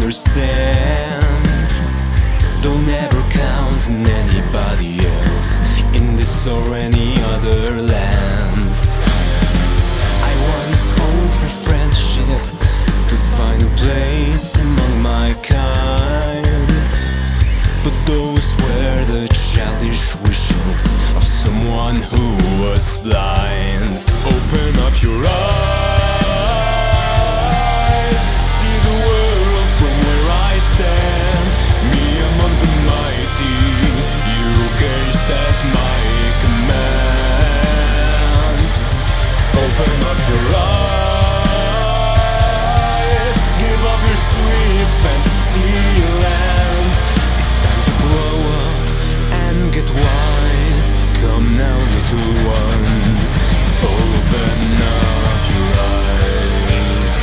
understand. Don't ever count on anybody else in this or any other land. I once hoped for friendship, to find a place among my kind, but those were the childish wishes of someone who was blind. Open up your eyes, see the world from where I stand. Me among the mighty, you gazed at my command. Open up your eyes, give up your sweet fantasy land. It's time to grow up and get wise. Come now, little one, open up your eyes.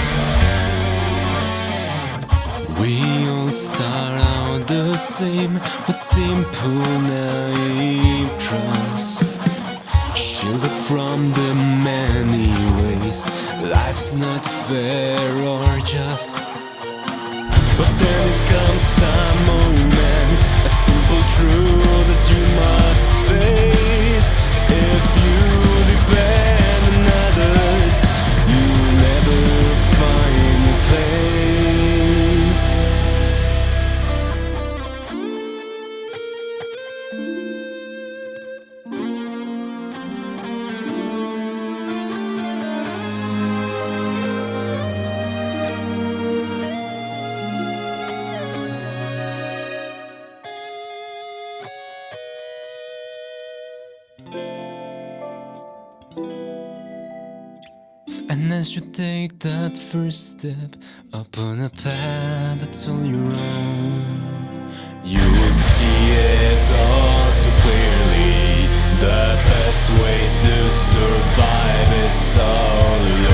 We all start out the same, with simple naive trust, shielded from the many ways life's not fair or just. But then it comes a moment, a simple truth that you must face. If you depend on others, you'll never find a place. And as you take that first step upon a path that's all your own, you will see it all so clearly. The best way to survive is all alone.